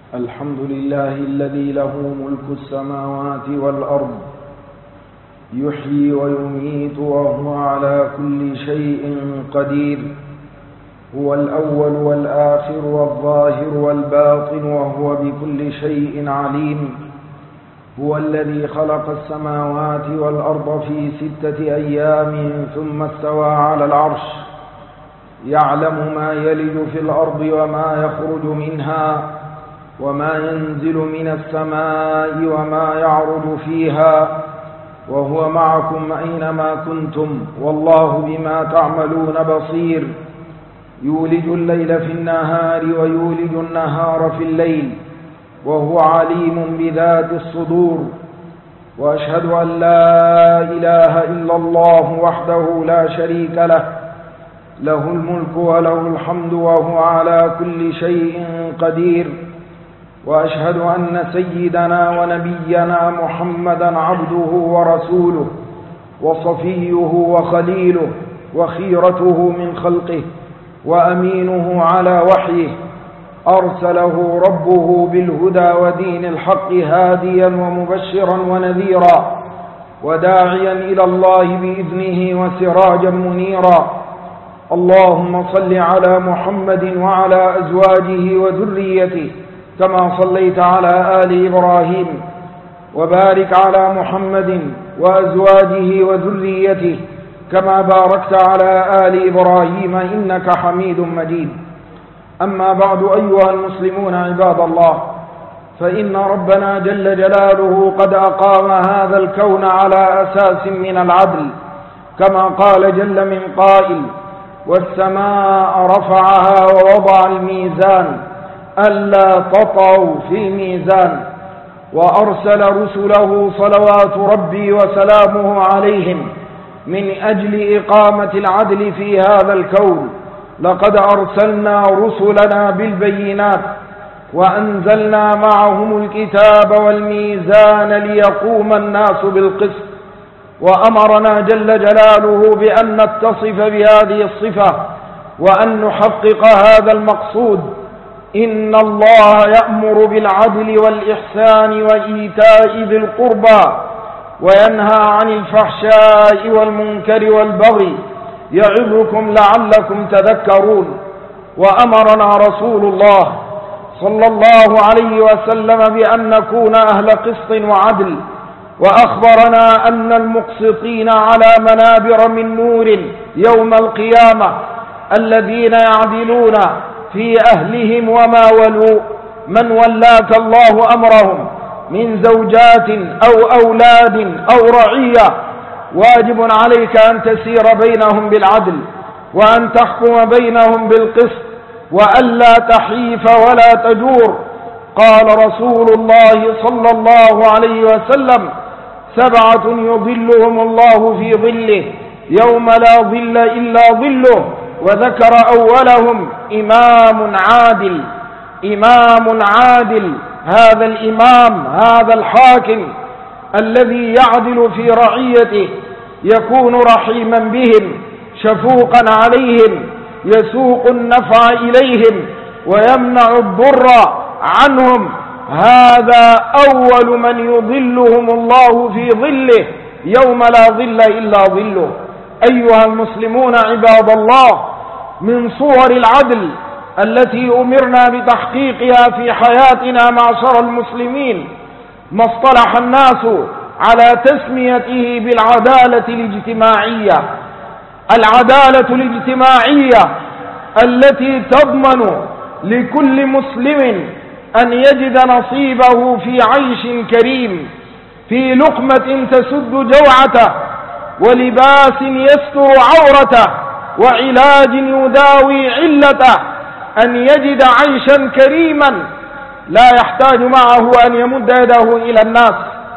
الحمد لله الذي له ملك السماوات والأرض يحيي ويميت وهو على كل شيء قدير. هو الأول والآخر والظاهر والباطن وهو بكل شيء عليم. هو الذي خلق السماوات والأرض في 6 أيام ثم استوى على العرش، يعلم ما يلج في الأرض وما يخرج منها وما ينزل من السماء وما يعرج فيها، وهو معكم أينما كنتم والله بما تعملون بصير. يولج الليل في النهار ويولج النهار في الليل وهو عليم بذات الصدور. وأشهد أن لا إله إلا الله وحده لا شريك له، له الملك وله الحمد وهو على كل شيء قدير. وأشهد أن سيدنا ونبينا محمدا عبده ورسوله وصفيه وخليله وخيرته من خلقه وأمينه على وحيه، أرسله ربه بالهدى ودين الحق هاديا ومبشرا ونذيرا وداعيا إلى الله بإذنه وسراجا منيرا. اللهم صل على محمد وعلى أزواجه وذريته كما صليت على آل إبراهيم، وبارك على محمد وأزواجه وذريته كما باركت على آل إبراهيم إنك حميد مجيد. أما بعد، أيها المسلمون عباد الله، فإن ربنا جل جلاله قد أقام هذا الكون على أساس من العدل، كما قال جل من قائل: والسماء رفعها ووضع الميزان ألا تطغوا في الميزان، وأرسل رسله صلوات ربي وسلامه عليهم من أجل إقامة العدل في هذا الكون. لقد أرسلنا رسلنا بالبينات وأنزلنا معهم الكتاب والميزان ليقوم الناس بالقسط، وأمرنا جل جلاله بأن نتصف بهذه الصفة وأن نحقق هذا المقصود. إن الله يأمر بالعدل والإحسان وإيتاء ذي القربى وينهى عن الفحشاء والمنكر والبغي يعظكم لعلكم تذكرون. وأمرنا رسول الله صلى الله عليه وسلم بأن نكون أهل قسط وعدل، وأخبرنا أن المقسطين على منابر من نور يوم القيامة الذين يعدلون في أهلهم وما ولوا. من ولاك الله أمرهم من زوجات أو أولاد أو رعية واجب عليك أن تسير بينهم بالعدل وأن تحكم بينهم بالقسط وألا تحيف ولا تجور. قال رسول الله صلى الله عليه وسلم: 7 يظلهم الله في ظله يوم لا ظل إلا ظله. وذكر أولهم إمام عادل. إمام عادل، هذا الإمام، هذا الحاكم الذي يعدل في رعيته، يكون رحيما بهم شفوقا عليهم، يسوق النفع إليهم ويمنع الضر عنهم. هذا أول من يظلهم الله في ظله يوم لا ظل إلا ظله. أيها المسلمون عباد الله، من صور العدل التي أمرنا بتحقيقها في حياتنا معشر المسلمين ما اصطلح الناس على تسميته بالعدالة الاجتماعية. العدالة الاجتماعية التي تضمن لكل مسلم أن يجد نصيبه في عيش كريم، في لقمة تسد جوعته، ولباس يستر عورته، وعلاج يداوي علته، أن يجد عيشا كريما لا يحتاج معه أن يمد يده إلى الناس،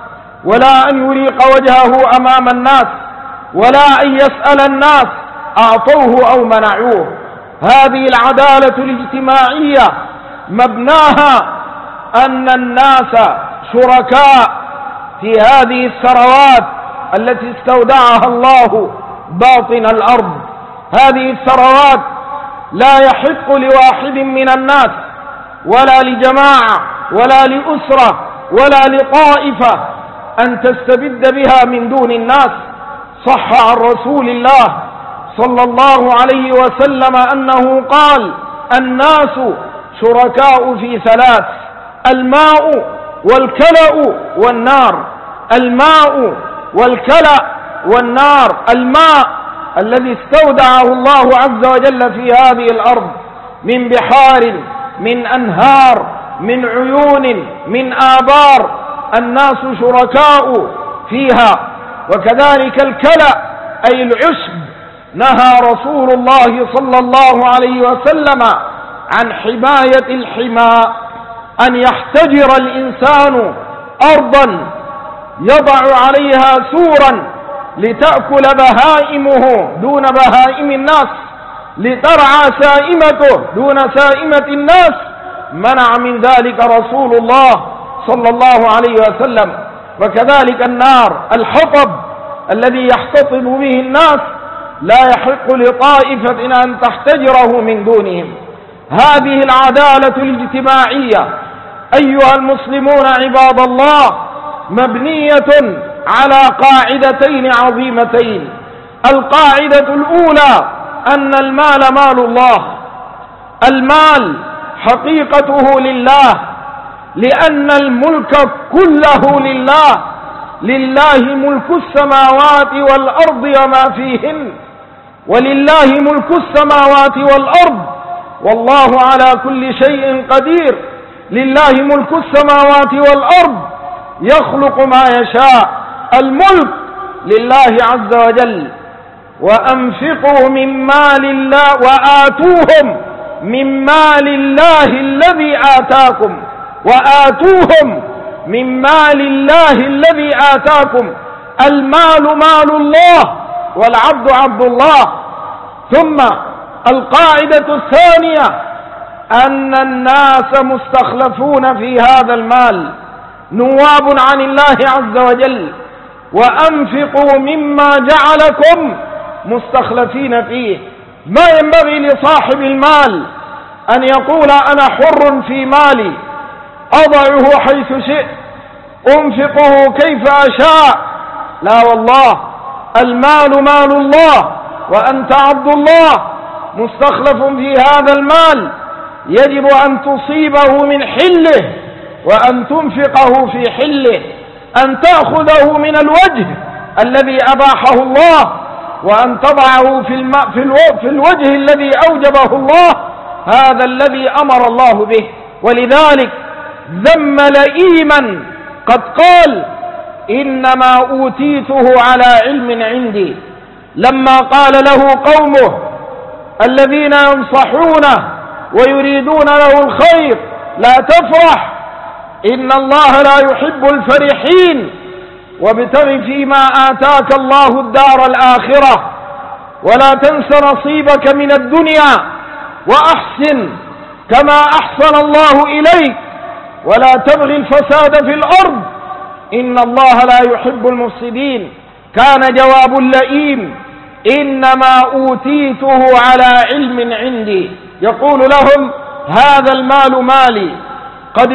ولا أن يريق وجهه أمام الناس، ولا أن يسأل الناس أعطوه أو منعوه. هذه العدالة الاجتماعية مبناها أن الناس شركاء في هذه الثروات التي استودعها الله باطن الأرض. هذه الثروات لا يحق لواحد من الناس ولا لجماعة ولا لأسرة ولا لطائفة أن تستبد بها من دون الناس. صح عن رسول الله صلى الله عليه وسلم أنه قال: الناس شركاء في ثلاث: الماء والكلأ والنار. الماء والكلأ والنار. الماء الذي استودعه الله عز وجل في هذه الأرض من بحار، من أنهار، من عيون، من آبار، الناس شركاء فيها. وكذلك الكلأ أي العشب، نهى رسول الله صلى الله عليه وسلم عن حماية الحمى، أن يحتجر الإنسان أرضا يضع عليها سورا لتأكل بهائمه دون بهائم الناس، لترعى سائمته دون سائمة الناس، منع من ذلك رسول الله صلى الله عليه وسلم. وكذلك النار، الحطب الذي يحتطب به الناس، لا يحق لطائفة أن تحتجره من دونهم. هذه العدالة الاجتماعية أيها المسلمون عباد الله مبنية على قاعدتين عظيمتين. القاعدة الأولى أن المال مال الله. المال حقيقته لله، لأن الملك كله لله. لله ملك السماوات والأرض وما فيهن، ولله ملك السماوات والأرض والله على كل شيء قدير. لله ملك السماوات والأرض يخلق ما يشاء. الملك لله عز وجل. وأنفقوا من مال الله وآتوهم من مال الله الذي آتاكم، وآتوهم من مال الله الذي آتاكم. المال مال الله والعبد عبد الله. ثم القاعدة الثانية أن الناس مستخلفون في هذا المال، نواب عن الله عز وجل. وأنفقوا مما جعلكم مستخلفين فيه. ما ينبغي لصاحب المال أن يقول أنا حر في مالي، أضعه حيث شئت، أنفقه كيف أشاء. لا والله، المال مال الله وأنت عبد الله مستخلف في هذا المال، يجب أن تصيبه من حله وأن تنفقه في حله، أن تأخذه من الوجه الذي أباحه الله، وأن تضعه في الوجه الذي أوجبه الله، هذا الذي أمر الله به. ولذلك ذم لئيما قد قال إنما أوتيته على علم عندي، لما قال له قومه الذين ينصحونه ويريدون له الخير: لا تفرح، إن الله لا يحب الفرحين، وابتغ فيما آتاك الله الدار الآخرة، ولا تنس نصيبك من الدنيا، وأحسن كما أحسن الله إليك، ولا تبغي الفساد في الأرض، إن الله لا يحب المفسدين. كان جواب اللئيم: إنما أوتيته على علم عندي. يقول لهم: هذا المال مالي، قد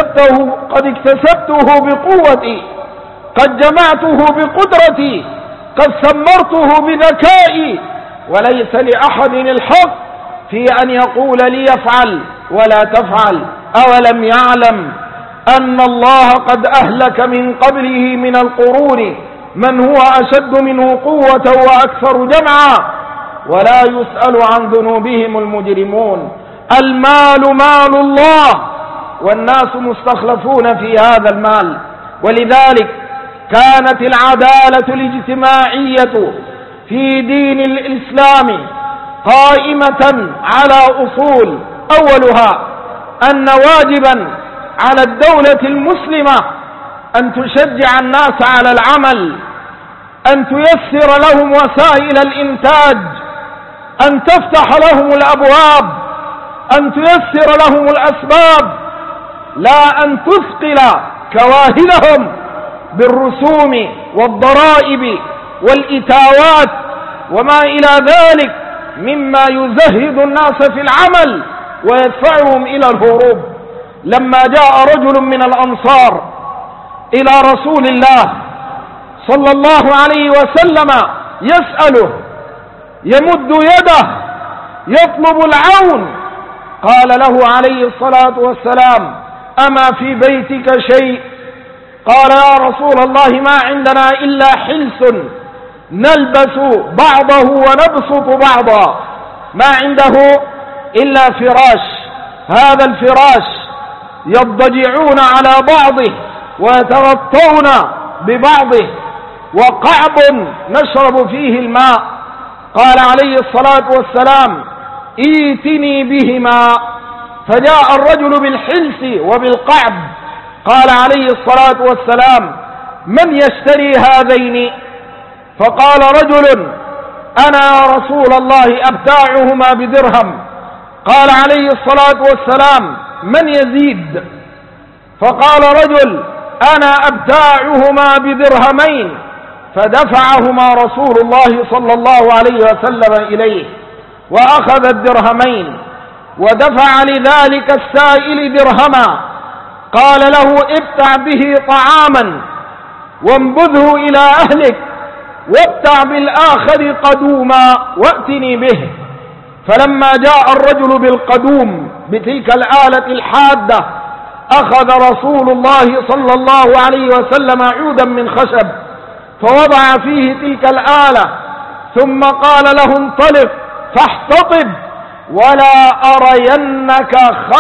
اكتسبته بقوتي، قد جمعته بقدرتي، قد ثمرته بذكائي، وليس لأحد الحق في أن يقول لي افعل ولا تفعل. أولم يعلم أن الله قد أهلك من قبله من القرون من هو أشد منه قوة وأكثر جمعا، ولا يسأل عن ذنوبهم المجرمون. المال مال الله والناس مستخلفون في هذا المال. ولذلك كانت العدالة الاجتماعية في دين الإسلام قائمة على أصول. أولها أن واجبا على الدولة المسلمة أن تشجع الناس على العمل، أن تيسر لهم وسائل الإنتاج، أن تفتح لهم الأبواب، أن تيسر لهم الأسباب، لا أن تثقل كواهلهم بالرسوم والضرائب والإتاوات وما إلى ذلك مما يزهد الناس في العمل ويدفعهم إلى الهروب. لما جاء رجل من الأنصار إلى رسول الله صلى الله عليه وسلم يسأله، يمد يده يطلب العون، قال له عليه الصلاة والسلام: أما في بيتك شيء؟ قال: يا رسول الله ما عندنا إلا حلس نلبس بعضه ونبسط بعضا، ما عنده إلا فراش، هذا الفراش يضجعون على بعضه ويتغطون ببعضه، وقعب نشرب فيه الماء. قال عليه الصلاة والسلام: ائتني بهما. فجاء الرجل بالحلس وبالقعب، قال عليه الصلاة والسلام: من يشتري هذين؟ فقال رجل: أنا يا رسول الله أبتاعهما بدرهم. قال عليه الصلاة والسلام: من يزيد؟ فقال رجل: أنا أبتاعهما بدرهمين. فدفعهما رسول الله صلى الله عليه وسلم إليه، وأخذ الدرهمين ودفع لذلك السائل درهما. قال له: ابتع به طعاما وانبذه إلى أهلك، وابتع بالآخر قدوما واتني به. فلما جاء الرجل بالقدوم بتلك الآلة الحادة، أخذ رسول الله صلى الله عليه وسلم عودا من خشب فوضع فيه تلك الآلة، ثم قال له: انطلق فاحتطب ولا أرينك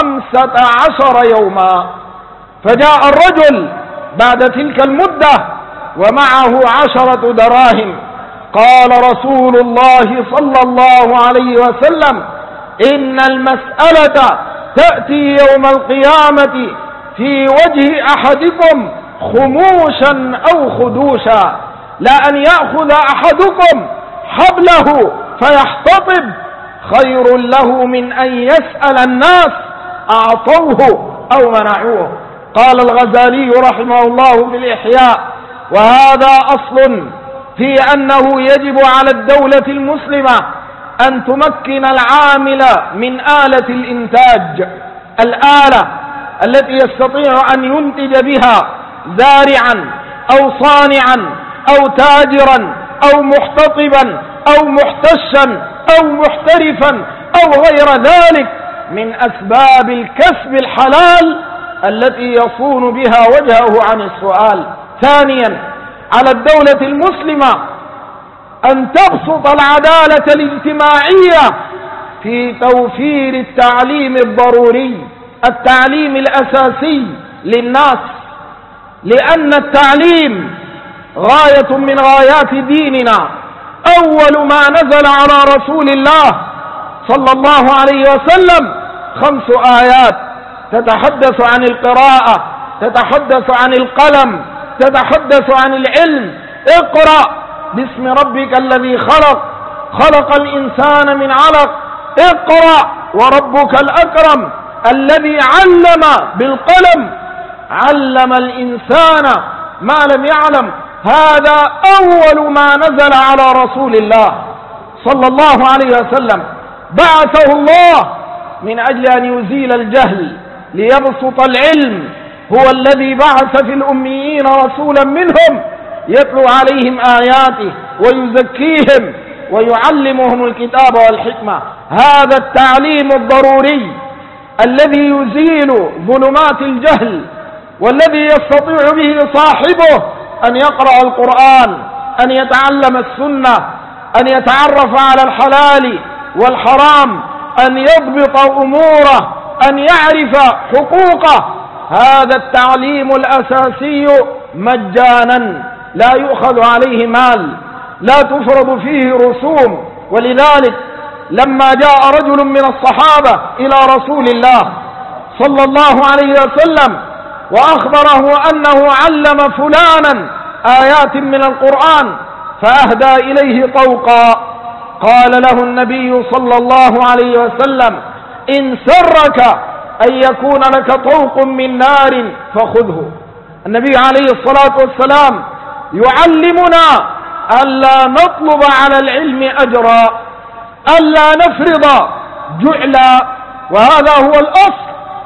15 يوما. فجاء الرجل بعد تلك المدة ومعه 10 دراهم. قال رسول الله صلى الله عليه وسلم: إن المسألة تأتي يوم القيامة في وجه أحدكم خموشا أو خدوشا، لا أن يأخذ أحدكم حبله فيحتطب خير له من أن يسأل الناس أعطوه أو منعوه. قال الغزالي رحمه الله في الإحياء: وهذا أصل في أنه يجب على الدولة المسلمة أن تمكن العامل من آلة الإنتاج، الآلة التي يستطيع أن ينتج بها زارعا أو صانعا أو تاجرا أو محتطبا أو محتشا أو محترفا أو غير ذلك من أسباب الكسب الحلال التي يصون بها وجهه عن السؤال. ثانيا، على الدولة المسلمة أن تبسط العدالة الاجتماعية في توفير التعليم الضروري، التعليم الأساسي للناس، لأن التعليم غاية من غايات ديننا. أول ما نزل على رسول الله صلى الله عليه وسلم 5 آيات تتحدث عن القراءة، تتحدث عن القلم، تتحدث عن العلم. اقرأ باسم ربك الذي خلق، خلق الإنسان من علق. اقرأ وربك الأكرم الذي علم بالقلم، علم الإنسان ما لم يعلم. هذا أول ما نزل على رسول الله صلى الله عليه وسلم. بعثه الله من أجل أن يزيل الجهل ليبسط العلم. هو الذي بعث في الأميين رسولا منهم يتلو عليهم آياته ويزكيهم ويعلمهم الكتاب والحكمة. هذا التعليم الضروري الذي يزيل ظلمات الجهل، والذي يستطيع به صاحبه أن يقرأ القرآن، أن يتعلم السنة، أن يتعرف على الحلال والحرام، أن يضبط أموره، أن يعرف حقوقه. هذا التعليم الأساسي مجانا لا يؤخذ عليه مال، لا تفرض فيه رسوم. ولذلك لما جاء رجل من الصحابة إلى رسول الله صلى الله عليه وسلم وأخبره أنه علم فلانا آيات من القرآن فأهدى إليه طوقا، قال له النبي صلى الله عليه وسلم: إن سرك أن يكون لك طوق من نار فخذه. النبي عليه الصلاة والسلام يعلمنا ألا نطلب على العلم أجرا، ألا نفرض جعلا، وهذا هو الأصل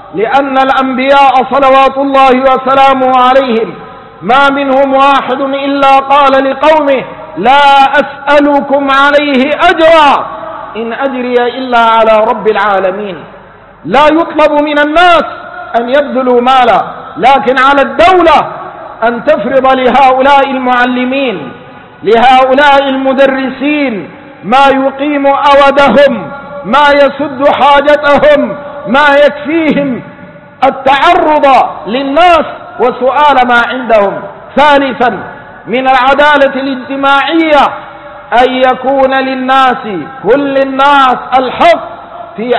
لأن الأنبياء صلوات الله وسلامه عليهم ما منهم واحد إلا قال لقومه لا أسألكم عليه أجرا إن أجري إلا على رب العالمين. لا يطلب من الناس أن يبذلوا مالا، لكن على الدولة أن تفرض لهؤلاء المعلمين، لهؤلاء المدرسين، ما يقيم أودهم، ما يسد حاجتهم، ما يكفيهم التعرض للناس وسؤال ما عندهم. ثالثا من العدالة الاجتماعية أن يكون للناس كل الناس الحق في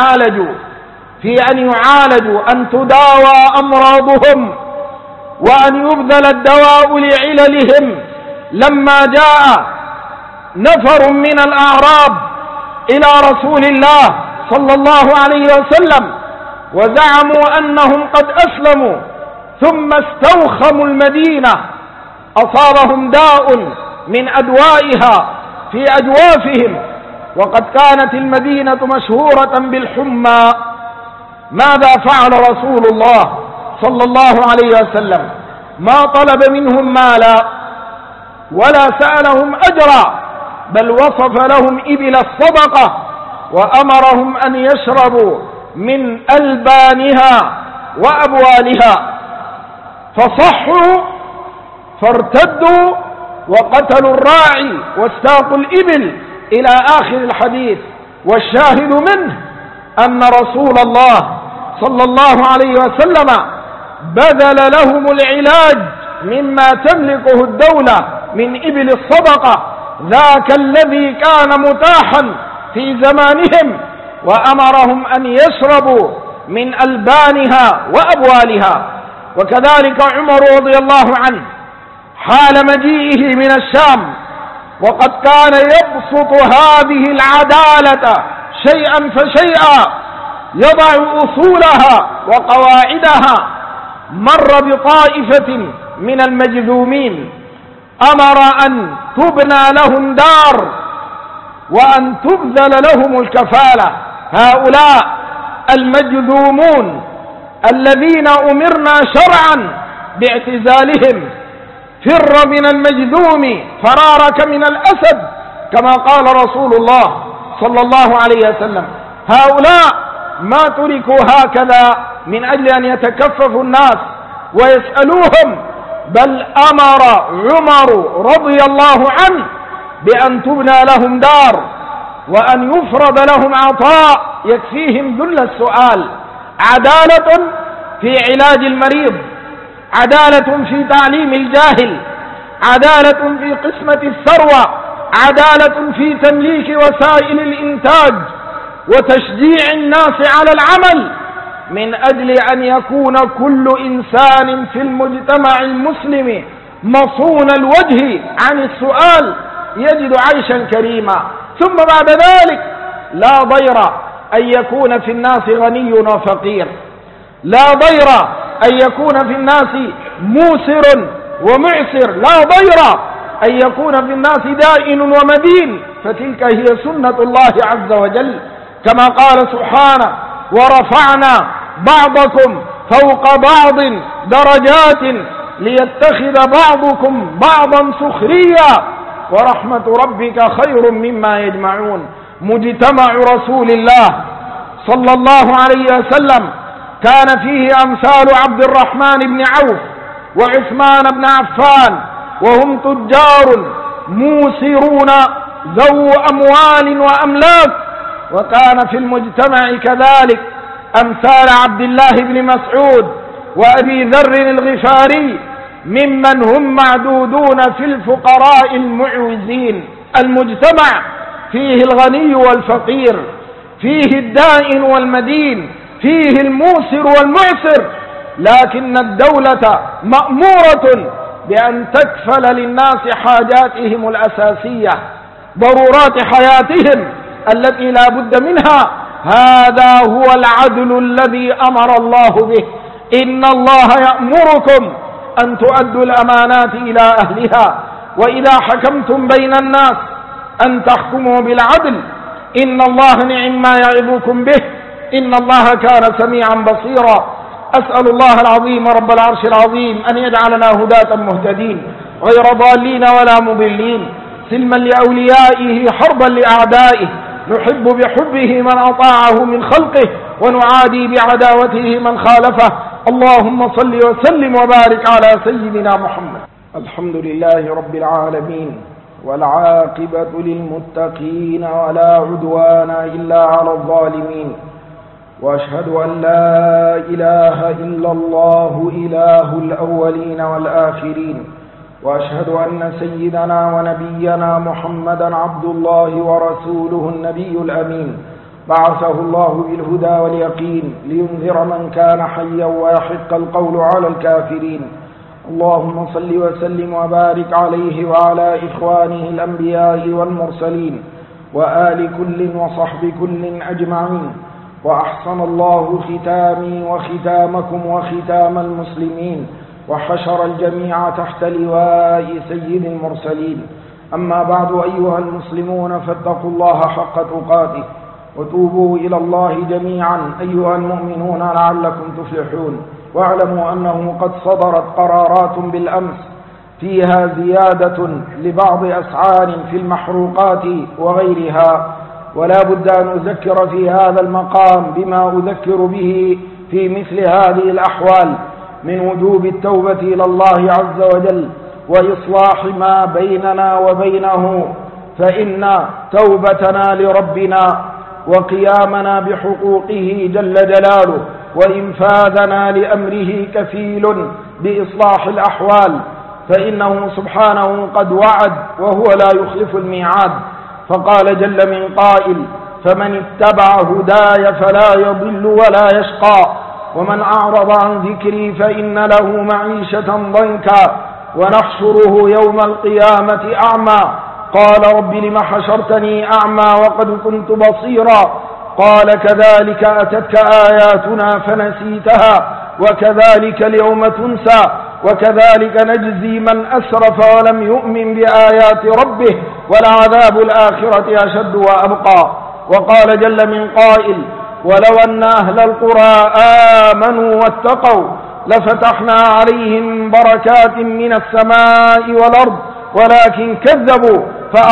أن يعالجوا، أن تداوى أمراضهم، وأن يبذل الدواء لعللهم. لما جاء نفر من الأعراب إلى رسول الله صلى الله عليه وسلم وزعموا أنهم قد أسلموا ثم استوخموا المدينة، أصابهم داء من أدوائها في أجوافهم، وقد كانت المدينة مشهورة بالحمى. ماذا فعل رسول الله صلى الله عليه وسلم؟ ما طلب منهم مالا ولا سألهم أجرا، بل وصف لهم إبل الصدقة وأمرهم أن يشربوا من ألبانها وأبوالها، فصحوا فارتدوا وقتلوا الراعي واستاقوا الإبل إلى آخر الحديث. والشاهد منه أن رسول الله صلى الله عليه وسلم بذل لهم العلاج مما تملكه الدولة من إبل الصدقة، ذاك الذي كان متاحا في زمانهم، وأمرهم أن يشربوا من ألبانها وأبوالها. وكذلك عمر رضي الله عنه حال مجيئه من الشام وقد كان يبسط هذه العدالة شيئا فشيئا، يضع أصولها وقواعدها. مر بطائفة من المجذومين، أمر أن تبنى لهم دار وأن تبذل لهم الكفالة. هؤلاء المجذومون الذين أمرنا شرعا باعتزالهم، فر من المجذوم فرارك من الأسد، كما قال رسول الله صلى الله عليه وسلم. هؤلاء ما تركوا هكذا من أجل أن يتكففوا الناس ويسألوهم، بل أمر عمر رضي الله عنه بأن تبنى لهم دار وأن يفرض لهم عطاء يكفيهم ذل السؤال. عدالة في علاج المريض، عدالة في تعليم الجاهل، عدالة في قسمة الثروة، عدالة في تمليك وسائل الإنتاج وتشجيع الناس على العمل، من أجل أن يكون كل إنسان في المجتمع المسلم مصون الوجه عن السؤال يجد عيشا كريما. ثم بعد ذلك لا ضير أن يكون في الناس غني وفقير، لا ضير أن يكون في الناس موسر ومعسر، لا ضير أن يكون في الناس دائن ومدين، فتلك هي سنة الله عز وجل، كما قال سبحانه ورفعنا بعضكم فوق بعض درجات ليتخذ بعضكم بعضا سخريا ورحمة ربك خير مما يجمعون. مجتمع رسول الله صلى الله عليه وسلم كان فيه أمثال عبد الرحمن بن عوف وعثمان بن عفان، وهم تجار موسرون ذو أموال وأملاك. وكان في المجتمع كذلك أمثال عبد الله بن مسعود وأبي ذر الغفاري، ممن هم معدودون في الفقراء المعوزين. المجتمع فيه الغني والفقير، فيه الدائن والمدين، فيه الموسر والمعسر، لكن الدولة مأمورة بأن تكفل للناس حاجاتهم الأساسية، ضرورات حياتهم التي لا بد منها. هذا هو العدل الذي أمر الله به. إن الله يأمركم أن تؤدوا الأمانات إلى أهلها وإذا حكمتم بين الناس أن تحكموا بالعدل، إن الله نعم ما يعظكم به إن الله كان سميعا بصيرا. أسأل الله العظيم رب العرش العظيم أن يجعلنا هداة مهتدين غير ضالين ولا مضلين، سلما لأوليائه حربا لأعدائه، نحب بحبه من أطاعه من خلقه ونعادي بعداوته من خالفه. اللهم صل وسلم وبارك على سيدنا محمد. الحمد لله رب العالمين، والعاقبة للمتقين ولا عدوان إلا على الظالمين، وأشهد أن لا إله إلا الله إله الأولين والآخرين، وأشهد أن سيدنا ونبينا محمدا عبد الله ورسوله النبي الأمين، بعثه الله بالهدى واليقين لينذر من كان حيا ويحق القول على الكافرين. اللهم صل وسلم وبارك عليه وعلى إخوانه الأنبياء والمرسلين وآل كل وصحب كل أجمعين. وأحسن الله ختامي وختامكم وختام المسلمين، وحشر الجميع تحت لواء سيد المرسلين. أما بعد، أيها المسلمون، فاتقوا الله حق تقاته وتوبوا إلى الله جميعا أيها المؤمنون لعلكم تفلحون. واعلموا أنه قد صدرت قرارات بالأمس فيها زيادة لبعض أسعار في المحروقات وغيرها، ولا بد أن أذكر في هذا المقام بما أذكر به في مثل هذه الأحوال من وجوب التوبة إلى الله عز وجل وإصلاح ما بيننا وبينه، فإن توبتنا لربنا وقيامنا بحقوقه جل جلاله وإنفاذنا لأمره كفيل بإصلاح الأحوال، فإنه سبحانه قد وعد وهو لا يخلف الميعاد، فقال جل من قائل: فمن اتبع هداي فلا يضل ولا يشقى، ومن أعرض عن ذكري فإن له معيشة ضنكا ونحشره يوم القيامة أعمى. قال رب لم حشرتني أعمى وقد كنت بصيرا؟ قال كذلك أتتك آياتنا فنسيتها وكذلك اليوم تنسى وكذلك نجزي من أسرف ولم يؤمن بآيات ربه ولعذاب الآخرة أشد وأبقى. وقال جل من قائل: ولو أن أهل القرى آمنوا واتقوا لفتحنا عليهم بركات من السماء والأرض ولكن كذبوا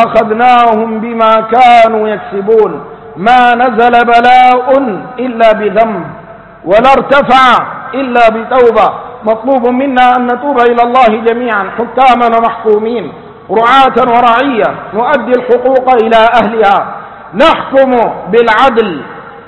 فأخذناهم بما كانوا يكسبون. ما نزل بلاء إلا بذنب ولا ارتفع إلا بتوبة. مطلوب منا أن نتوب إلى الله جميعا، حكاما ومحكومين، رعاة ورعية، نؤدي الحقوق إلى أهلها، نحكم بالعدل،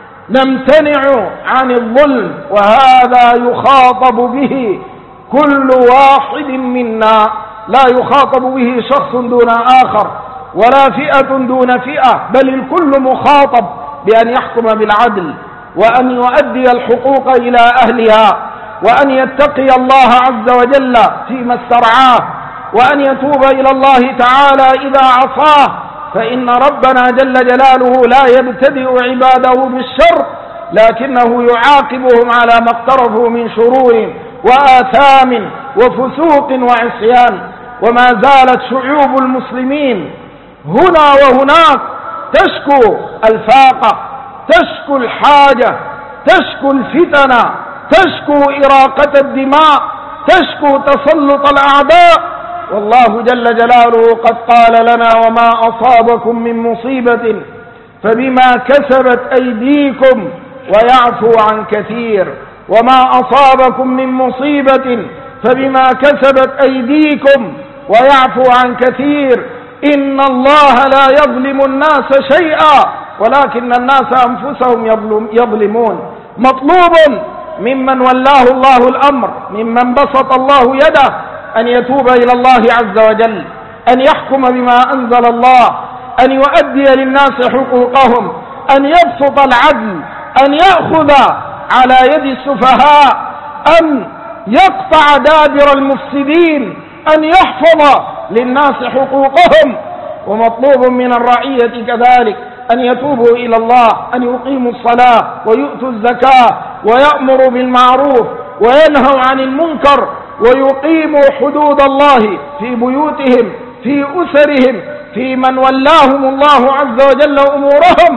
نمتنع عن الظلم، وهذا يخاطب به كل واحد منا، لا يخاطب به شخص دون آخر ولا فئة دون فئة، بل الكل مخاطب بأن يحكم بالعدل وأن يؤدي الحقوق إلى أهلها وأن يتقي الله عز وجل فيما استرعاه وأن يتوب إلى الله تعالى إذا عصاه، فإن ربنا جل جلاله لا يبتدئ عباده بالشر لكنه يعاقبهم على ما اقترفوا من شرور وآثام وفسوق وعصيان. وما زالت شعوب المسلمين هنا وهناك تشكو الفاقة، تشكو الحاجة، تشكو الفتن، تشكو إراقة الدماء، تشكو تسلط الأعداء، والله جل جلاله قد قال لنا: وما أصابكم من مصيبة فبما كسبت أيديكم ويعفو عن كثير. وما أصابكم من مصيبة فبما كسبت أيديكم ويعفو عن كثير. إن الله لا يظلم الناس شيئا ولكن الناس أنفسهم يظلمون. مطلوب ممن ولاه الله الأمر، ممن بسط الله يده، أن يتوب إلى الله عز وجل، أن يحكم بما أنزل الله، أن يؤدي للناس حقوقهم، أن يبسط العدل، أن يأخذ على يد السفهاء، أن يقطع دابر المفسدين، أن يحفظ للناس حقوقهم. ومطلوب من الرعية كذلك أن يتوبوا إلى الله، أن يقيموا الصلاة ويؤتوا الزكاة ويأمروا بالمعروف وينهوا عن المنكر ويقيموا حدود الله في بيوتهم، في أسرهم، في من ولاهم الله عز وجل أمورهم،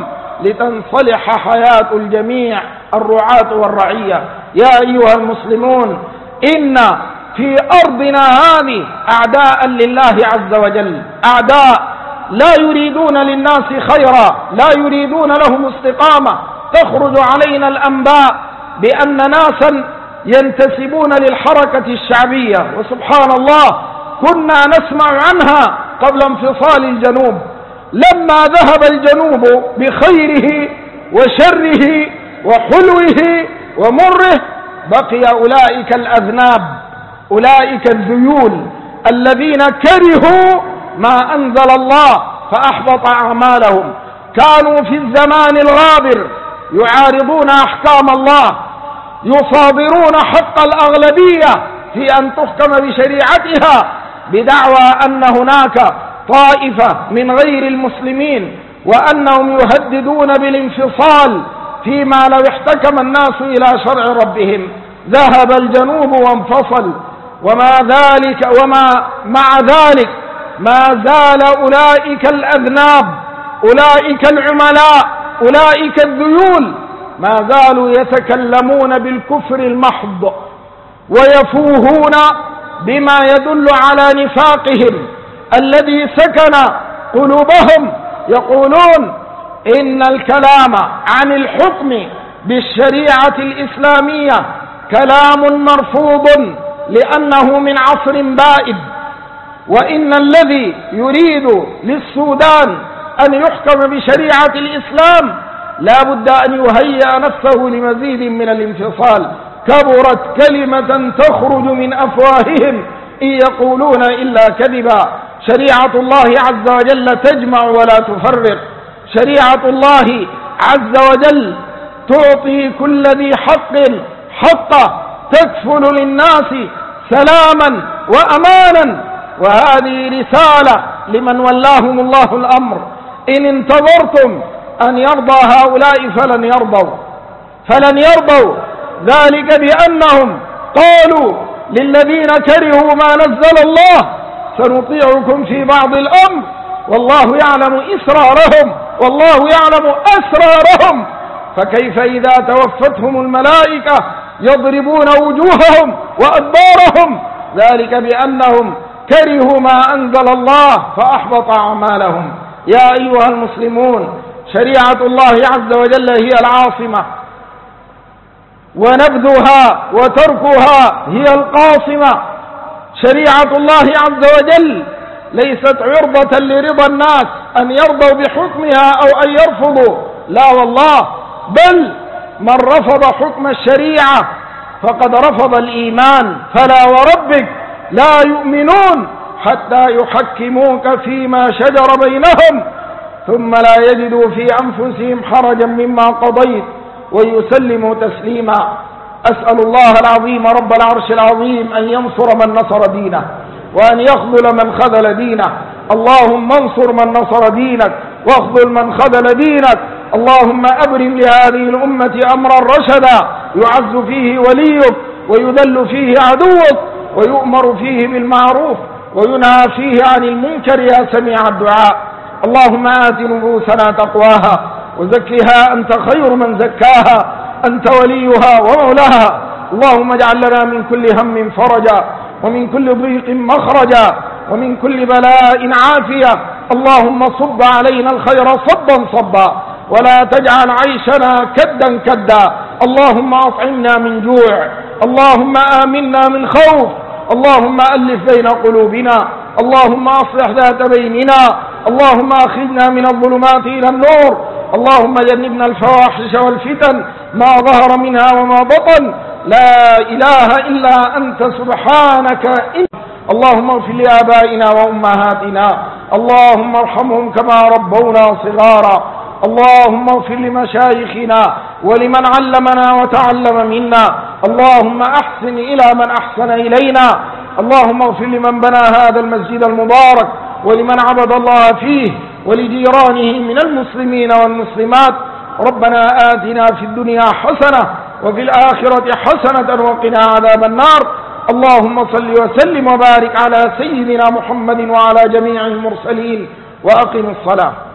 لتنصلح حياة الجميع الرعاة والرعية. يا أيها المسلمون، إن في أرضنا هذه أعداء لله عز وجل، أعداء لا يريدون للناس خيرا، لا يريدون لهم استقامة. تخرج علينا الأنباء بأن ناسا ينتسبون للحركة الشعبية، وسبحان الله كنا نسمع عنها قبل انفصال الجنوب. لما ذهب الجنوب بخيره وشره وحلوه ومره، بقي أولئك الأذناب، أولئك الذيول الذين كرهوا ما أنزل الله فأحبط أعمالهم. كانوا في الزمان الغابر يعارضون أحكام الله، يصادرون حق الأغلبية في أن تحكم بشريعتها بدعوى أن هناك طائفة من غير المسلمين، وأنهم يهددون بالانفصال فيما لو احتكم الناس إلى شرع ربهم. ذهب الجنوب وانفصل، وما مع ذلك ما زال أولئك الأذناب، أولئك العملاء، أولئك الذيول ما زالوا يتكلمون بالكفر المحض ويفوهون بما يدل على نفاقهم الذي سكن قلوبهم. يقولون إن الكلام عن الحكم بالشريعة الإسلامية كلام مرفوض لأنه من عصر بائد، وإن الذي يريد للسودان أن يحكم بشريعة الإسلام لا بد أن يهيئ نفسه لمزيد من الانفصال. كبرت كلمة تخرج من أفواههم إن يقولون إلا كذبا. شريعة الله عز وجل تجمع ولا تفرق، شريعة الله عز وجل تعطي كل ذي حق حقه، تكفل للناس سلاما وأمانا. وهذه رسالة لمن ولاهم الله الأمر: إن انتظرتم أن يرضى هؤلاء فلن يرضوا ذلك بأنهم قالوا للذين كرهوا ما نزل الله سنطيعكم في بعض الأمر والله يعلم إسرارهم والله يعلم أسرارهم. فكيف إذا توفتهم الملائكة يضربون وجوههم وأدبارهم، ذلك بأنهم كرهوا ما أنزل الله فأحبط أعمالهم. يا أيها المسلمون، شريعة الله عز وجل هي العاصمة، ونبذها وتركها هي القاصمة. شريعة الله عز وجل ليست عرضة لرضا الناس أن يرضوا بحكمها أو أن يرفضوا، لا والله، بل من رفض حكم الشريعة فقد رفض الإيمان. فلا وربك لا يؤمنون حتى يحكموك فيما شجر بينهم ثم لا يجدوا في أنفسهم حرجا مما قضيت ويسلموا تسليما. أسأل الله العظيم رب العرش العظيم أن ينصر من نصر دينه وأن يخذل من خذل دينه. اللهم انصر من نصر دينك واخذل من خذل دينك. اللهم أبرم لهذه الأمة أمرا رشدا يعز فيه وليك ويذل فيه عدوك ويؤمر فيه بالمعروف وينهى فيه عن المنكر يا سميع الدعاء. اللهم آت نفوسنا تقواها وزكها أنت خير من زكاها، أنت وليها ومولاها. اللهم اجعل لنا من كل هم فرجا ومن كل ضيق مخرجا ومن كل بلاء عافية. اللهم صب علينا الخير صبا صبا ولا تجعل عيشنا كدا كدا. اللهم أطعمنا من جوع، اللهم آمنا من خوف، اللهم ألف بين قلوبنا، اللهم أصلح ذات بيننا، اللهم أخرجنا من الظلمات إلى النور، اللهم جنبنا الفواحش والفتن ما ظهر منها وما بطن. لا إله إلا أنت سبحانك. اللهم اغفر لآبائنا وأمهاتنا، اللهم ارحمهم كما ربونا صغارا. اللهم اغفر لمشايخنا ولمن علمنا وتعلم منا. اللهم أحسن إلى من أحسن إلينا. اللهم اغفر لمن بنى هذا المسجد المبارك ولمن عبد الله فيه ولجيرانه من المسلمين والمسلمات. ربنا آتنا في الدنيا حسنة وفي الآخرة حسنة وقنا عذاب النار. اللهم صل وسلم وبارك على سيدنا محمد وعلى جميع المرسلين وأقم الصلاة.